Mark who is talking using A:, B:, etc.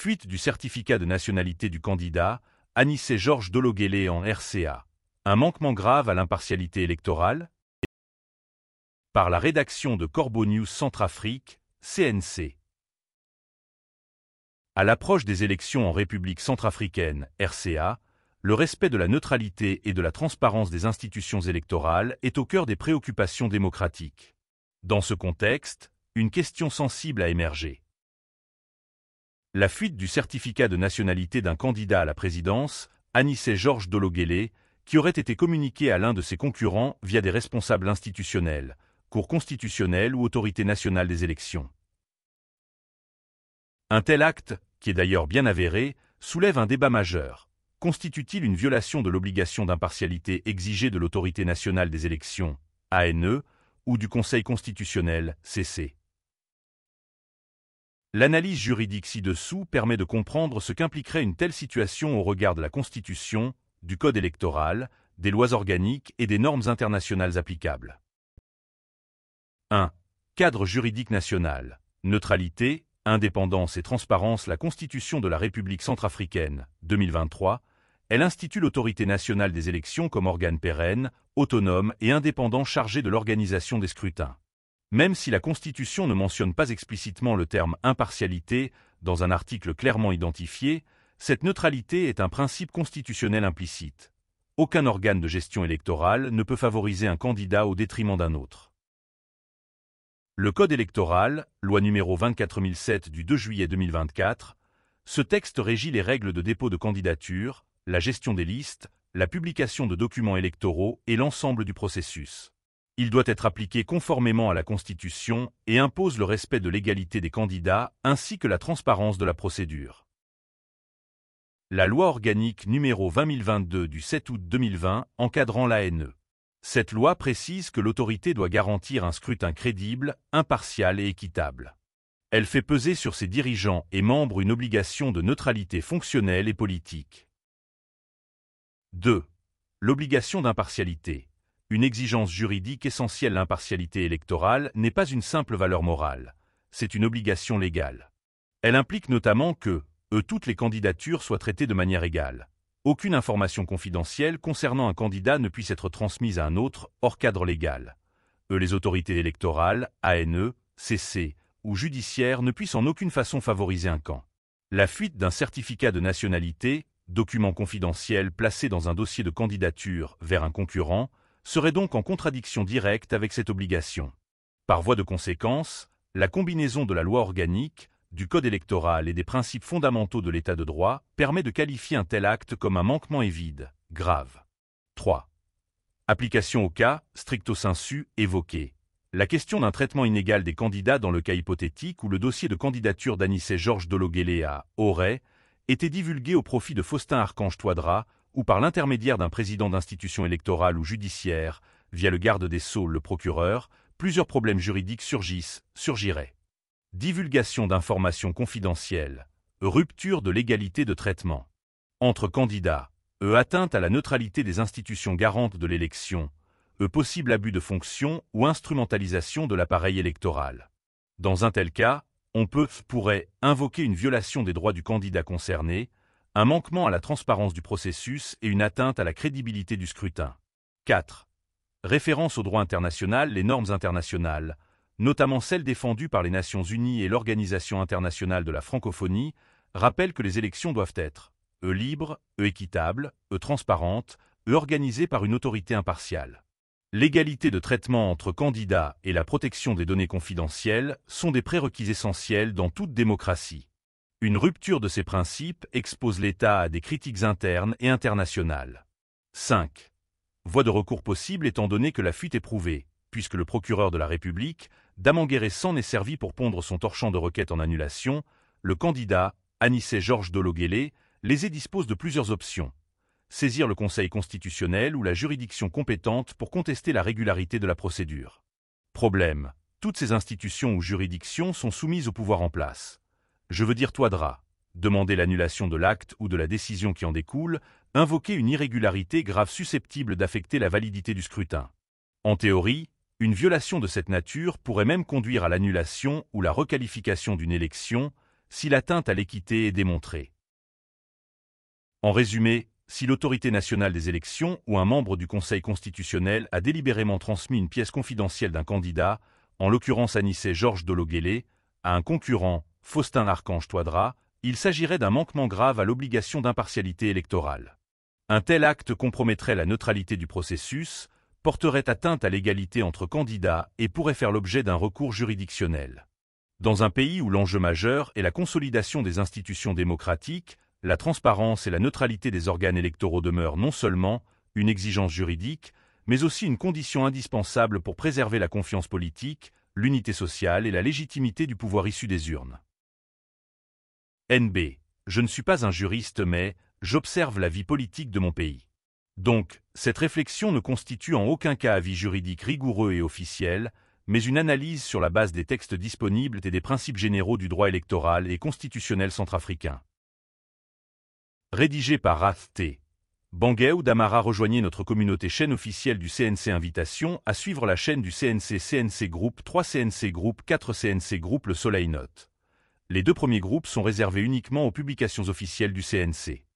A: fuite du certificat de nationalité du candidat Anissé Georges Dologuélé en RCA. Un manquement grave à l'impartialité électorale? Par la rédaction de Corbeau News Centrafrique, CNC. À l'approche des élections en République centrafricaine, RCA, le respect de la neutralité et de la transparence des institutions électorales est au cœur des préoccupations démocratiques. Dans ce contexte, une question sensible a émergé. La fuite du certificat de nationalité d'un candidat à la présidence, Anissé Georges Dologuélé, qui aurait été communiqué à l'un de ses concurrents via des responsables institutionnels, Cour constitutionnelle ou Autorité nationale des élections. Un tel acte, qui est d'ailleurs bien avéré, soulève un débat majeur. Constitue-t-il une violation de l'obligation d'impartialité exigée de l'Autorité nationale des élections, ANE, ou du Conseil constitutionnel, CC? L'analyse juridique ci-dessous permet de comprendre ce qu'impliquerait une telle situation au regard de la Constitution, du Code électoral, des lois organiques et des normes internationales applicables. 1. Cadre juridique national. Neutralité, indépendance et transparence. La Constitution de la République centrafricaine, 2023, elle institue l'Autorité nationale des élections comme organe pérenne, autonome et indépendant chargé de l'organisation des scrutins. Même si la Constitution ne mentionne pas explicitement le terme « impartialité » dans un article clairement identifié, cette neutralité est un principe constitutionnel implicite. Aucun organe de gestion électorale ne peut favoriser un candidat au détriment d'un autre. Le Code électoral, loi numéro 24007 du 2 juillet 2024, ce texte régit les règles de dépôt de candidature, la gestion des listes, la publication de documents électoraux et l'ensemble du processus. Il doit être appliqué conformément à la Constitution et impose le respect de l'égalité des candidats ainsi que la transparence de la procédure. La loi organique numéro 20022 du 7 août 2020 encadrant l'ANE. Cette loi précise que l'autorité doit garantir un scrutin crédible, impartial et équitable. Elle fait peser sur ses dirigeants et membres une obligation de neutralité fonctionnelle et politique. 2. L'obligation d'impartialité. Une exigence juridique essentielle. L'impartialité électorale n'est pas une simple valeur morale, c'est une obligation légale. Elle implique notamment que toutes les candidatures soient traitées de manière égale. Aucune information confidentielle concernant un candidat ne puisse être transmise à un autre hors cadre légal. Les autorités électorales, ANE, CC ou judiciaires ne puissent en aucune façon favoriser un camp. La fuite d'un certificat de nationalité, document confidentiel placé dans un dossier de candidature vers un concurrent, serait donc en contradiction directe avec cette obligation. Par voie de conséquence, la combinaison de la loi organique, du Code électoral et des principes fondamentaux de l'État de droit permet de qualifier un tel acte comme un manquement et vide, grave. 3. Application au cas, stricto sensu, évoqué. La question d'un traitement inégal des candidats dans le cas hypothétique où le dossier de candidature d'Anissé Georges Dologuélé aurait été divulgué au profit de Faustin Archange Touadéra ou par l'intermédiaire d'un président d'institution électorale ou judiciaire, via le garde des Sceaux, le procureur, plusieurs problèmes juridiques surgiraient. Divulgation d'informations confidentielles, rupture de l'égalité de traitement entre candidats, atteinte à la neutralité des institutions garantes de l'élection, possible abus de fonction ou instrumentalisation de l'appareil électoral. Dans un tel cas, on pourrait invoquer une violation des droits du candidat concerné, un manquement à la transparence du processus et une atteinte à la crédibilité du scrutin. 4. Référence au droit international. Les normes internationales, notamment celles défendues par les Nations Unies et l'Organisation internationale de la francophonie, rappellent que les élections doivent être libres, équitables, transparentes, organisées par une autorité impartiale. L'égalité de traitement entre candidats et la protection des données confidentielles sont des prérequis essentiels dans toute démocratie. Une rupture de ces principes expose l'État à des critiques internes et internationales. 5. Voie de recours possible étant donné que la fuite est prouvée, puisque le procureur de la République, Damanguéré s'en est servi pour pondre son torchon de requête en annulation, le candidat, Anissé Georges Dologuélé, dispose de plusieurs options. Saisir le Conseil constitutionnel ou la juridiction compétente pour contester la régularité de la procédure. Problème. Toutes ces institutions ou juridictions sont soumises au pouvoir en place. Je veux dire Touadéra. Demander l'annulation de l'acte ou de la décision qui en découle, invoquer une irrégularité grave susceptible d'affecter la validité du scrutin. En théorie, une violation de cette nature pourrait même conduire à l'annulation ou la requalification d'une élection si l'atteinte à l'équité est démontrée. En résumé, si l'autorité nationale des élections ou un membre du Conseil constitutionnel a délibérément transmis une pièce confidentielle d'un candidat, en l'occurrence Anissé Georges Dologuélé, à un concurrent, Faustin Archange Touadéra, il s'agirait d'un manquement grave à l'obligation d'impartialité électorale. Un tel acte compromettrait la neutralité du processus, porterait atteinte à l'égalité entre candidats et pourrait faire l'objet d'un recours juridictionnel. Dans un pays où l'enjeu majeur est la consolidation des institutions démocratiques, la transparence et la neutralité des organes électoraux demeurent non seulement une exigence juridique, mais aussi une condition indispensable pour préserver la confiance politique, l'unité sociale et la légitimité du pouvoir issu des urnes. NB. Je ne suis pas un juriste mais j'observe la vie politique de mon pays. Donc, cette réflexion ne constitue en aucun cas avis juridique rigoureux et officiel, mais une analyse sur la base des textes disponibles et des principes généraux du droit électoral et constitutionnel centrafricain. Rédigé par Rath T. Bangueu Damara. Rejoignez notre communauté chaîne officielle du CNC. Invitation à suivre la chaîne du CNC Group 3 CNC Group 4 CNC Group Le Soleil Note. Les 2 premiers groupes sont réservés uniquement aux publications officielles du CNC.